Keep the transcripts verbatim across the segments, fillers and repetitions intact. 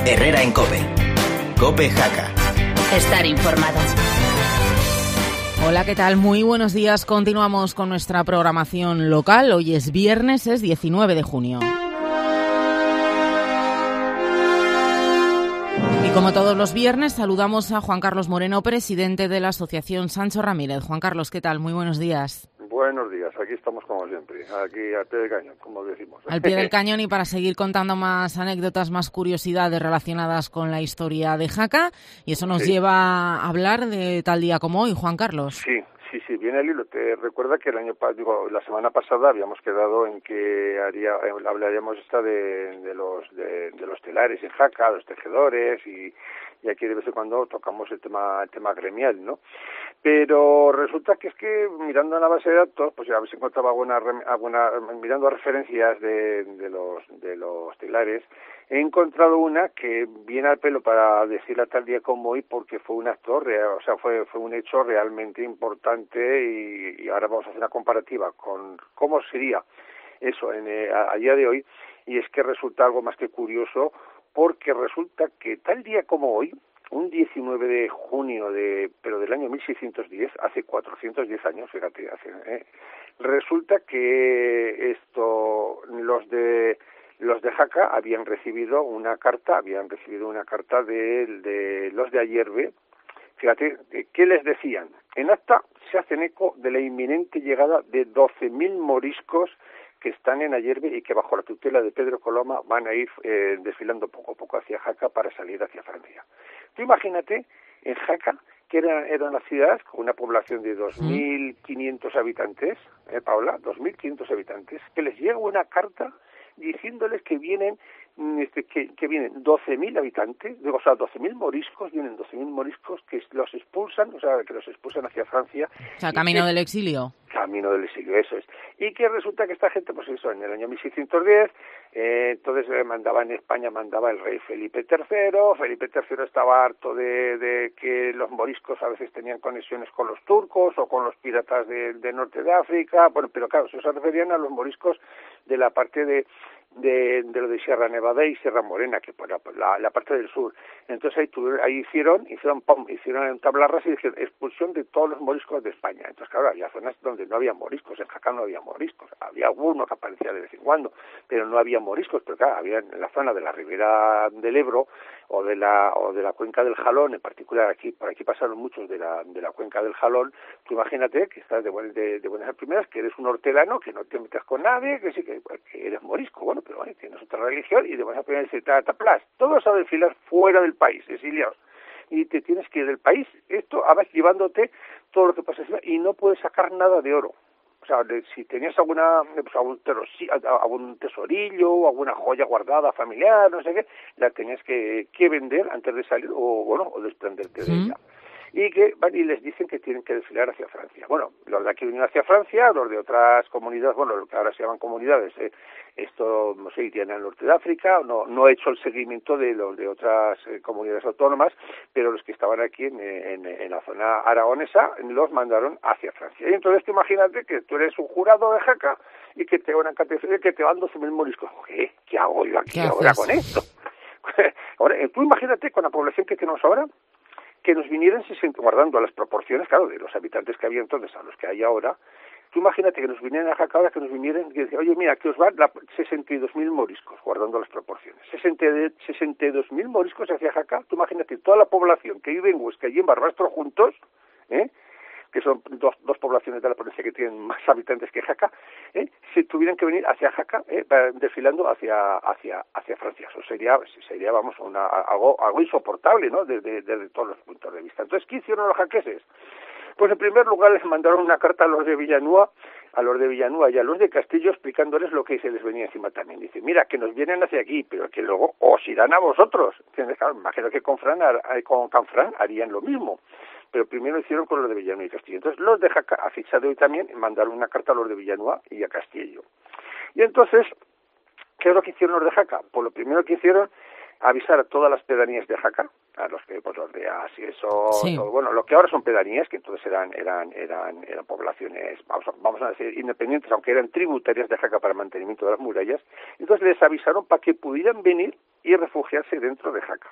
Herrera en COPE. COPE Jaca. Estar informado. Hola, ¿qué tal? Muy buenos días. Continuamos con nuestra programación local. Hoy es viernes, es diecinueve de junio. Y como todos los viernes, saludamos a Juan Carlos Moreno, presidente de la Asociación Sancho Ramírez. Juan Carlos, ¿qué tal? Muy buenos días. Buenos días, aquí estamos como siempre, aquí al pie del cañón, como decimos. Al pie del cañón y para seguir contando más anécdotas, más curiosidades relacionadas con la historia de Jaca. Y eso nos sí. lleva a hablar de tal día como hoy, Juan Carlos. Sí, sí, sí, viene el hilo. Te recuerda que el año digo, la semana pasada habíamos quedado en que haría, hablaríamos esta de, de los de, de los telares en Jaca, los tejedores y, y aquí de vez en cuando tocamos el tema el tema gremial, ¿no? Pero resulta que es que mirando en la base de datos, pues ya se encontraba alguna, alguna mirando referencias de, de los de los telares, he encontrado una que viene al pelo para decirla tal día como hoy porque fue un acto real, o sea, fue fue un hecho realmente importante y, y ahora vamos a hacer una comparativa con cómo sería eso en, eh, a, a día de hoy, y es que resulta algo más que curioso porque resulta que tal día como hoy, un diecinueve de junio de pero del año mil seiscientos diez, hace cuatrocientos diez años, fíjate, hace, eh, resulta que esto los de los de Jaca habían recibido una carta, habían recibido una carta de, de los de Ayerbe. Fíjate, ¿qué les decían? En acta se hacen eco de la inminente llegada de doce mil moriscos que están en Ayerbe y que bajo la tutela de Pedro Coloma van a ir eh, desfilando poco a poco hacia Jaca para salir hacia Francia. Tú imagínate, en Jaca, que era, era una ciudad con una población de dos mil quinientos habitantes, ¿eh, Paula? dos mil quinientos habitantes, que les llega una carta diciéndoles que vienen este, que, que vienen doce mil habitantes, o sea, doce mil moriscos, vienen doce mil moriscos que los expulsan, o sea, que los expulsan hacia Francia. O sea, camino que, del exilio. Camino del exilio, eso es. Y que resulta que esta gente, pues eso, en el año mil seiscientos diez, eh, entonces eh, mandaba en España, mandaba el rey Felipe tercero, Felipe tercero estaba harto de, de que los moriscos a veces tenían conexiones con los turcos o con los piratas del de norte de África, bueno, pero claro, eso se referían a los moriscos de la parte de De, de lo de Sierra Nevada y Sierra Morena, que por la, la, la parte del sur. Entonces ahí, tuvieron, ahí hicieron, hicieron, pum, hicieron en tabla rasa y dijeron expulsión de todos los moriscos de España. Entonces claro, había zonas donde no había moriscos, en Jaca no había moriscos, había alguno que aparecía de vez en cuando, pero no había moriscos, pero claro, había en la zona de la ribera del Ebro o de la o de la cuenca del Jalón, en particular aquí, por aquí pasaron muchos de la de la cuenca del Jalón. Tú imagínate que estás de, de, de buenas a primeras, que eres un hortelano, que no te metas con nadie, que sí que, que eres morisco, bueno, pero bueno, tienes otra religión y de buenas a primeras se trata plas, todos a desfilar fuera del país, exiliados, y te tienes que ir del país, esto vas llevándote todo lo que pasa y no puedes sacar nada de oro. O sea, de, si tenías alguna pues, algún, terosi, algún tesorillo, alguna joya guardada familiar, no sé qué, la tenías que, que vender antes de salir o bueno o desprenderte de ella. Y que van y les dicen que tienen que desfilar hacia Francia. Bueno, los de aquí vienen hacia Francia, los de otras comunidades, bueno, lo que ahora se llaman comunidades, eh, esto, no sé, irían al norte de África, no no he hecho el seguimiento de los de otras eh, comunidades autónomas, pero los que estaban aquí en, en, en la zona aragonesa los mandaron hacia Francia. Y entonces tú imagínate que tú eres un jurado de Jaca y que te van a categoría que te van doce mil moriscos. ¿Qué? ¿Qué hago yo aquí ahora con esto? Ahora, tú imagínate con la población que tenemos ahora, que nos vinieran guardando las proporciones, claro, de los habitantes que había entonces a los que hay ahora. Tú imagínate que nos vinieran a Jaca ahora, que nos vinieran y decían, oye, mira, que os van sesenta y dos mil moriscos, guardando las proporciones. sesenta y dos mil moriscos hacia Jaca. Tú imagínate toda la población que vive en Huesca y en Barbastro juntos, ¿eh?, que son dos, dos poblaciones de la provincia que tienen más habitantes que Jaca, ¿eh?, si tuvieran que venir hacia Jaca, ¿eh?, desfilando hacia hacia hacia Francia. Eso sería, sería vamos, una, algo, algo insoportable, ¿no?, desde, desde todos los puntos de vista. Entonces, ¿qué hicieron los jaqueses? Pues en primer lugar les mandaron una carta a los de Villanueva, a los de Villanueva y a los de Castillo explicándoles lo que se les venía encima también. Dice, mira, que nos vienen hacia aquí, pero que luego os irán a vosotros. Claro, imagino que con Fran, con Canfrán harían lo mismo. Pero primero hicieron con los de Villanueva y Castillo. Entonces los de Jaca, a fecha de hoy también, mandaron una carta a los de Villanueva y a Castillo. Y entonces, ¿qué es lo que hicieron los de Jaca? Pues lo primero que hicieron, avisar a todas las pedanías de Jaca, a los que, pues los de As y eso, sí. todo, bueno, lo que ahora son pedanías, que entonces eran eran eran eran poblaciones, vamos a, vamos a decir, independientes, aunque eran tributarias de Jaca para el mantenimiento de las murallas. Entonces les avisaron para que pudieran venir y refugiarse dentro de Jaca.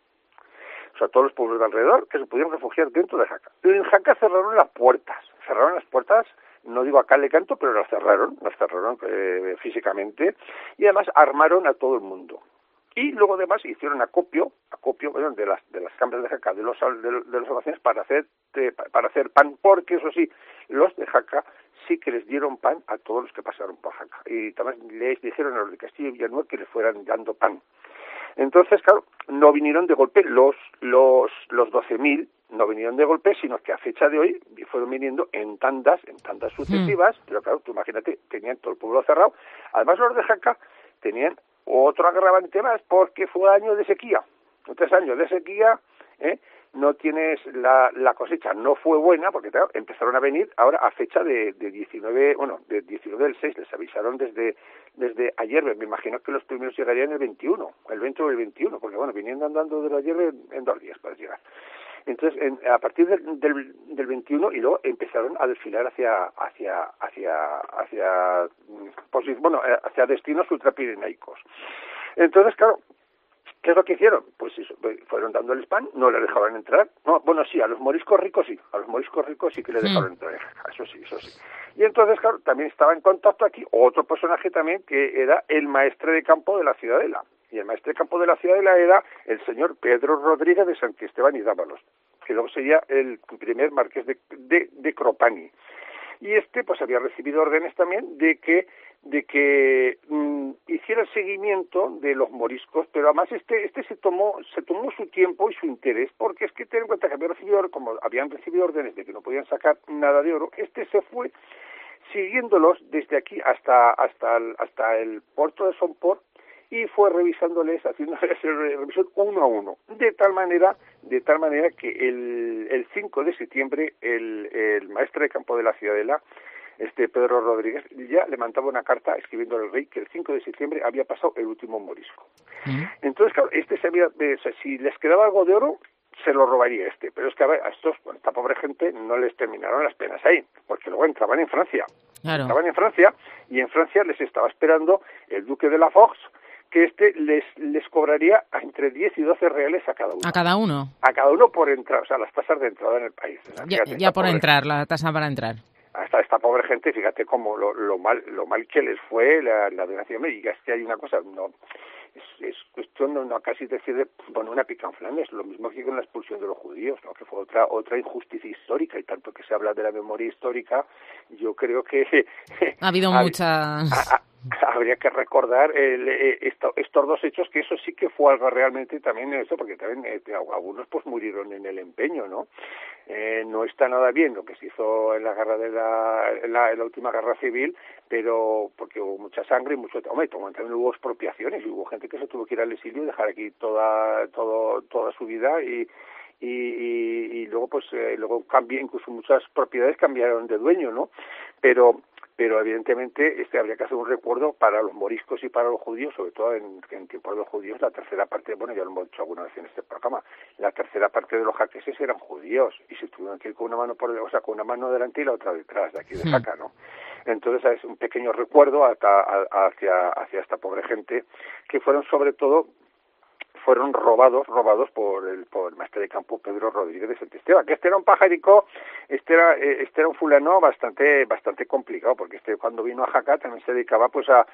O sea, todos los pueblos de alrededor que se pudieron refugiar dentro de Jaca. En Jaca cerraron las puertas, cerraron las puertas, no digo a cal de canto, pero las cerraron, las cerraron eh, físicamente, y además armaron a todo el mundo. Y luego además hicieron acopio, acopio bueno, de las de las cámaras de Jaca, de los de, de los almacenes para hacer de, para hacer pan, porque eso sí, los de Jaca sí que les dieron pan a todos los que pasaron por Jaca. Y también les dijeron a los de Castillo y Villanueva que les fueran dando pan. Entonces, claro, no vinieron de golpe los los los doce mil, no vinieron de golpe, sino que a fecha de hoy fueron viniendo en tandas, en tandas sucesivas, mm. pero claro, tú imagínate, tenían todo el pueblo cerrado. Además, los de Jaca tenían otro agravante más, porque fue año de sequía. Tres años de sequía, ¿eh? No tienes la, la cosecha, no fue buena, porque claro, empezaron a venir ahora a fecha de, de diecinueve, bueno, de diecinueve del seis, les avisaron desde desde ayer, me imagino que los primeros llegarían el veintiuno, el veinte o el veintiuno, porque bueno, viniendo andando de ayer en, en dos días para llegar. Entonces, en, a partir del, del, del veintiuno, y luego empezaron a desfilar hacia hacia hacia hacia pues, bueno, hacia destinos ultrapirenaicos. Entonces, claro, ¿qué es lo que hicieron? Pues eso, fueron dándoles pan, no les dejaban entrar. No, bueno, sí, a los moriscos ricos sí, a los moriscos ricos sí que les dejaron entrar, eso sí, eso sí. Y entonces, claro, también estaba en contacto aquí otro personaje también que era el maestre de campo de la Ciudadela. Y el maestre de campo de la Ciudadela era el señor Pedro Rodríguez de Santisteban y Dávalos, que luego sería el primer marqués de, de, de Cropani. Y este pues había recibido órdenes también de que de que mmm, hiciera el seguimiento de los moriscos, pero además este este se tomó se tomó su tiempo y su interés, porque es que ten en cuenta que había recibido, como habían recibido órdenes de que no podían sacar nada de oro, este se fue siguiéndolos desde aquí hasta hasta el, hasta el puerto de Somport, y fue revisándoles, haciéndoles revisión uno a uno, de tal manera, de tal manera que el, el cinco de septiembre el, el maestre de campo de la Ciudadela, este Pedro Rodríguez, ya le mandaba una carta escribiendo al rey que el cinco de septiembre había pasado el último morisco. ¿Mm? Entonces, claro, este se había, eh, o sea, si les quedaba algo de oro, se lo robaría este, pero es que a, ver, a estos, bueno, esta pobre gente no les terminaron las penas ahí, porque luego entraban en Francia, claro. entraban en Francia, y en Francia les estaba esperando el duque de la Fox, que este les les cobraría entre diez y doce reales a cada uno. ¿A cada uno? A cada uno por entrar, o sea, las tasas de entrada en el país. Ya, ya por entrar, la tasa para entrar. Hasta esta pobre gente, fíjate cómo lo, lo mal lo mal que les fue la, la donación. Y es que hay una cosa, no es, es cuestión no, no casi decir de, bueno, una picanflán, es lo mismo que con la expulsión de los judíos, ¿no? Que fue otra otra injusticia histórica, y tanto que se habla de la memoria histórica, yo creo que ha habido ha, muchas ha, ha, habría que recordar el, esto, estos dos hechos, que eso sí que fue algo realmente también eso, porque también eh, algunos pues murieron en el empeño, ¿no? Eh, no está nada bien lo que se hizo en la guerra de la, en la, en la última guerra civil, pero porque hubo mucha sangre y mucho, hombre, también hubo expropiaciones y hubo gente que se tuvo que ir al exilio y dejar aquí toda todo toda su vida, y y, y, y luego pues eh, luego cambió, incluso muchas propiedades cambiaron de dueño, ¿no? Pero pero evidentemente este habría que hacer un recuerdo para los moriscos y para los judíos, sobre todo en, en tiempos de los judíos, la tercera parte, bueno, ya lo hemos dicho alguna vez en este programa, la tercera parte de los jaqueses eran judíos, y se tuvieron que ir con una mano por, o sea, con una mano delante y la otra detrás de aquí de Jaca, ¿no? Entonces es un pequeño recuerdo hasta, hacia hacia esta pobre gente, que fueron sobre todo fueron robados, robados por el, por el maestre de campo Pedro Rodríguez de Santisteban, que este era un pajarico, este era, este era un fulano bastante, bastante complicado, porque este cuando vino a Jaca también se dedicaba pues a,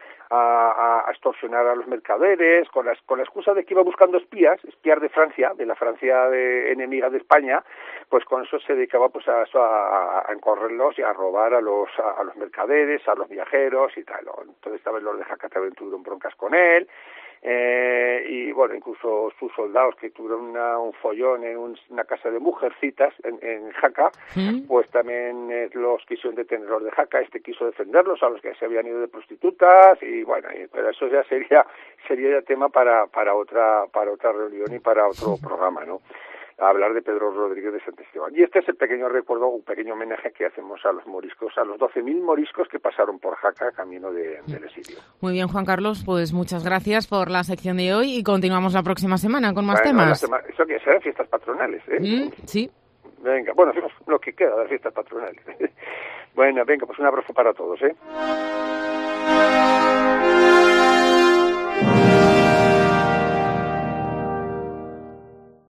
a, a extorsionar a los mercaderes, con las, con la excusa de que iba buscando espías, espías de Francia, de la Francia de, enemiga de España, pues con eso se dedicaba pues a eso, a, a encorrerlos y a robar a los, a, a los mercaderes, a los viajeros y tal. Entonces esta vez los de Jaca también tuvieron broncas con él. Eh, y bueno, incluso sus soldados que tuvieron una, un follón en un, una casa de mujercitas en, en Jaca, ¿sí? Pues también eh, los quisieron detener los de Jaca, este quiso defenderlos a los que se habían ido de prostitutas, y bueno, y, pero eso ya sería sería ya tema para para otra para otra reunión y para otro programa, ¿no? A hablar de Pedro Rodríguez de Santisteban. Y este es el pequeño recuerdo, un pequeño homenaje que hacemos a los moriscos, a los doce mil moriscos que pasaron por Jaca camino de, del exilio. Muy bien, Juan Carlos, pues muchas gracias por la sección de hoy y continuamos la próxima semana con más bueno, temas. Sema- eso que serán fiestas patronales, ¿eh? Mm, sí. Venga, bueno, hacemos lo que queda de las fiestas patronales. Bueno, venga, pues un abrazo para todos, ¿eh?